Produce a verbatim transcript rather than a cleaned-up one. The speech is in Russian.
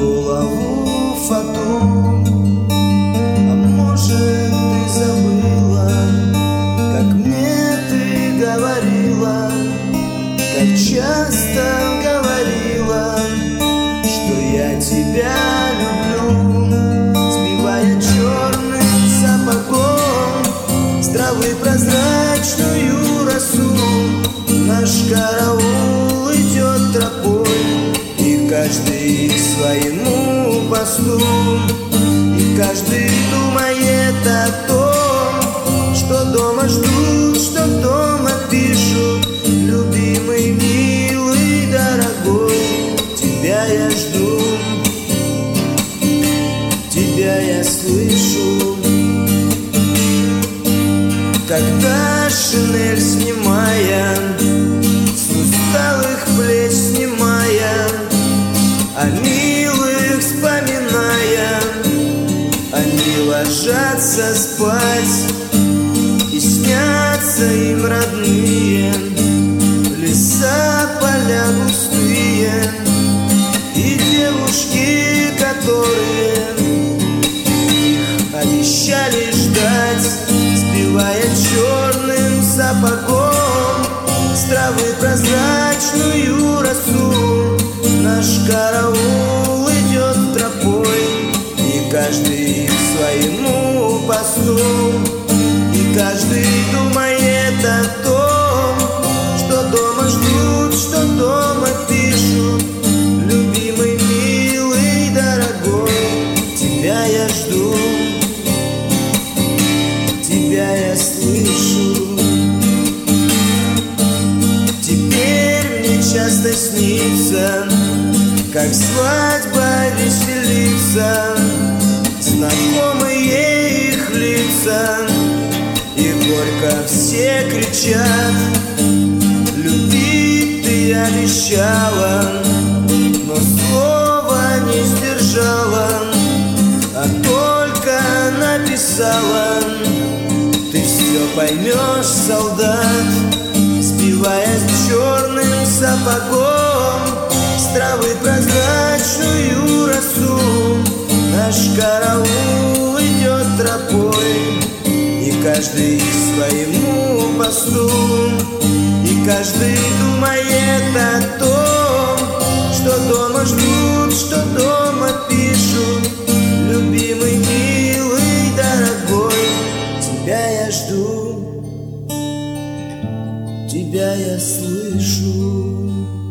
голову фату. А может, ты забыла, как мне ты говорила, как часто говорила, что я тебя люблю, сбивая черным сапогом с травы прозрачную росу. Наш караул идет тропой, и каждый к своему посту, и каждый думает о том, что дома ждут, что дома пишут. Любимый, милый, дорогой, тебя я жду, тебя я слышу. Когда шинель снимая, с усталых плеч снимая, о милых вспоминая, они ложатся спать, и снятся им родные леса, поля густые, и девушки, которые их обещали ждать, сбивая черным сапогом с травы прозрачную росу. Наш караул идет тропой, и каждый к своему посту, и каждый думает о том, что дома ждут, что дома пишут. Любимый, милый, дорогой, тебя я жду, тебя я слышу. Теперь мне часто снится, как свадьба веселится, знакомые их лица, и горько все кричат. Любить ты обещала, но слова не сдержала, а только написала. Ты все поймешь, солдат, сбивая черным сапогом с травы прозрачную росу. Наш караул идет тропой, и каждый к своему посту, и каждый думает о том, что дома ждут, что дома пишут. Любимый, милый, дорогой, тебя я жду, тебя я слышу.